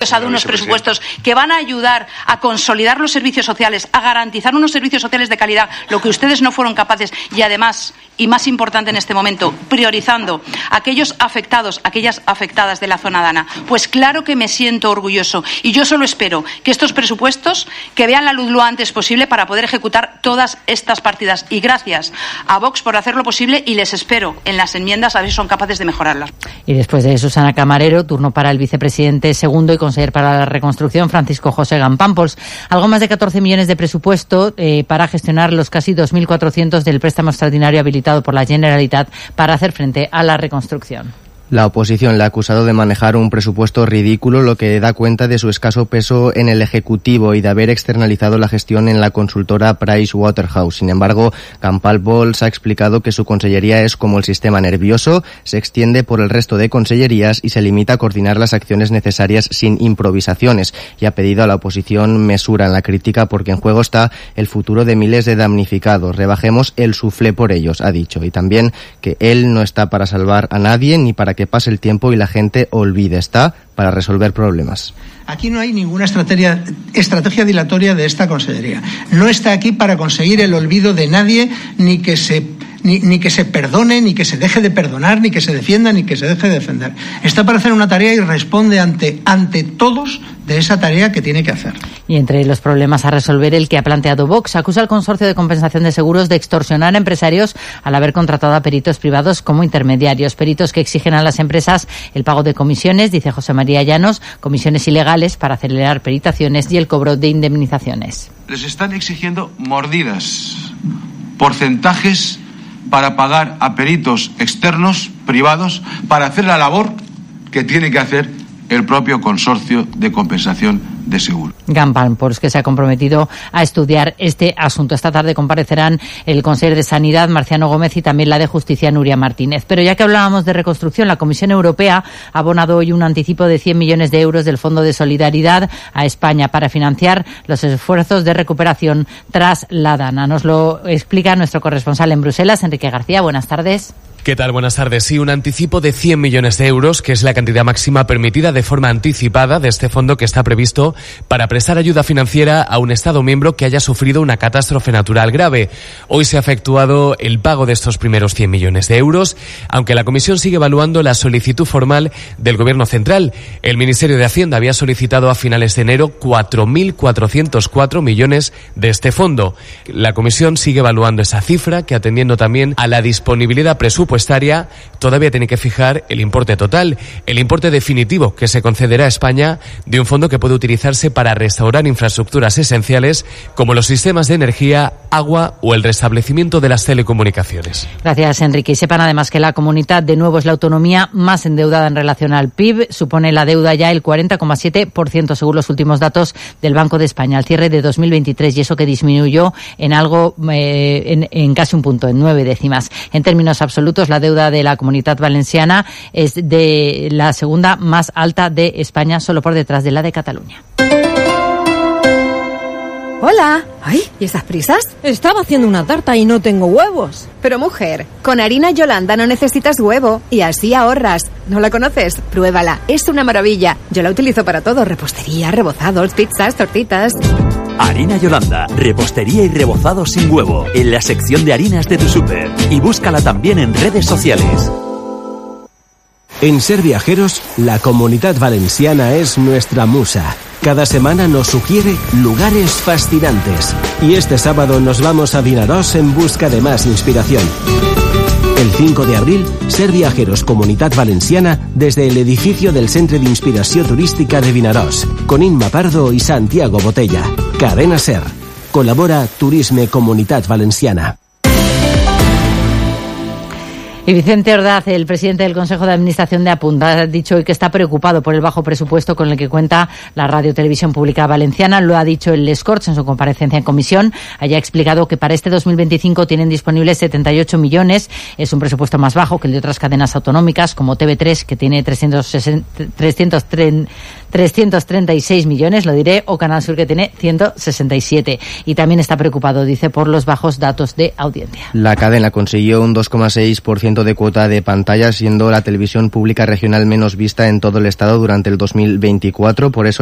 maravillosa de unos presupuestos que van a ayudar a consolidar los servicios sociales, a garantizar unos servicios sociales de calidad, lo que ustedes no fueron capaces, y además, y más importante en este momento, priorizando a aquellos afectados, aquellas afectadas de la zona DANA. Pues claro que me siento orgulloso, y yo solo espero que estos presupuestos que vean la luz lo antes posible para poder ejecutar todas estas partidas. Y gracias a Vox por hacerlo posible, y les espero en las enmiendas a ver si son capaces de mejorarlas. Y después de Susana Camarero, turno para el vicepresidente segundo y conseller para la reconstrucción, Francisco José Gampámpols. Algo más de 14 millones de presupuesto para gestionar los casi 2.400 del préstamo extraordinario habilitado por la Generalitat para hacer frente a la reconstrucción. La oposición le ha acusado de manejar un presupuesto ridículo, lo que da cuenta de su escaso peso en el Ejecutivo y de haber externalizado la gestión en la consultora Pricewaterhouse. Sin embargo, Gampámpols ha explicado que su consellería es como el sistema nervioso, se extiende por el resto de consellerías y se limita a coordinar las acciones necesarias sin improvisaciones. Y ha pedido a la oposición mesura en la crítica porque en juego está el futuro de miles de damnificados. Rebajemos el suflé por ellos, ha dicho. Y también que él no está para salvar a nadie ni para que pase el tiempo y la gente olvide, está para resolver problemas. Aquí no hay ninguna estrategia dilatoria de esta consellería. No está aquí para conseguir el olvido de nadie, ni que se perdone, ni que se deje de perdonar, ni que se defienda, ni que se deje de defender. Está para hacer una tarea y responde ante todos de esa tarea que tiene que hacer. Y entre los problemas a resolver, el que ha planteado Vox acusa al Consorcio de Compensación de Seguros de extorsionar a empresarios al haber contratado a peritos privados como intermediarios. Peritos que exigen a las empresas el pago de comisiones, dice José María Llanos, comisiones ilegales para acelerar peritaciones y el cobro de indemnizaciones. Les están exigiendo mordidas, porcentajes para pagar a peritos externos, privados, para hacer la labor que tiene que hacer el propio Consorcio de Compensación de Seguros. Gampámpols, que se ha comprometido a estudiar este asunto. Esta tarde comparecerán el consejero de Sanidad, Marciano Gómez, y también la de Justicia, Nuria Martínez. Pero ya que hablábamos de reconstrucción, la Comisión Europea ha abonado hoy un anticipo de 100 millones de euros del Fondo de Solidaridad a España para financiar los esfuerzos de recuperación tras la DANA. Nos lo explica nuestro corresponsal en Bruselas, Enrique García. Buenas tardes. ¿Qué tal? Buenas tardes. Sí, un anticipo de 100 millones de euros, que es la cantidad máxima permitida de forma anticipada de este fondo, que está previsto para prestar ayuda financiera a un Estado miembro que haya sufrido una catástrofe natural grave. Hoy se ha efectuado el pago de estos primeros 100 millones de euros, aunque la Comisión sigue evaluando la solicitud formal del Gobierno central. El Ministerio de Hacienda había solicitado a finales de enero 4.404 millones de este fondo. La Comisión sigue evaluando esa cifra, que atendiendo también a la disponibilidad presupuestaria, todavía tiene que fijar el importe total, el importe definitivo que se concederá a España de un fondo que puede utilizarse para restaurar infraestructuras esenciales como los sistemas de energía, agua o el restablecimiento de las telecomunicaciones. Gracias, Enrique. Y sepan además que la Comunidad de nuevo es la autonomía más endeudada en relación al PIB. Supone la deuda ya el 40,7% según los últimos datos del Banco de España al cierre de 2023, y eso que disminuyó en algo, en casi un punto, en 9 décimas. En términos absolutos, la deuda de la Comunidad Valenciana es de la segunda más alta de España, solo por detrás de la de Cataluña. Hola. Ay, ¿y esas prisas? Estaba haciendo una tarta y no tengo huevos. Pero mujer, con harina Yolanda no necesitas huevo y así ahorras. ¿No la conoces? Pruébala, es una maravilla. Yo la utilizo para todo: repostería, rebozados, pizzas, tortitas. Harina Yolanda, repostería y rebozados sin huevo, en la sección de harinas de tu súper. Y búscala también en redes sociales. En Ser Viajeros, la Comunidad Valenciana es nuestra musa. Cada semana nos sugiere lugares fascinantes. Y este sábado nos vamos a Vinaròs en busca de más inspiración. El 5 de abril, Ser Viajeros Comunidad Valenciana desde el edificio del Centre d'Inspiració Turística de Vinaròs, con Inma Pardo y Santiago Botella. Cadena Ser. Colabora Turisme Comunitat Valenciana. Y Vicente Ordaz, el presidente del Consejo de Administración de Apunta, ha dicho hoy que está preocupado por el bajo presupuesto con el que cuenta la Radio Televisión Pública Valenciana. Lo ha dicho el Les Corts en su comparecencia en comisión. Allá ha explicado que para este 2025 tienen disponibles 78 millones. Es un presupuesto más bajo que el de otras cadenas autonómicas, como TV3, que tiene 336 millones, lo diré, o Canal Sur, que tiene 167. Y también está preocupado, dice, por los bajos datos de audiencia. La cadena consiguió un 2,6% de cuota de pantalla, siendo la televisión pública regional menos vista en todo el estado durante el 2024. Por eso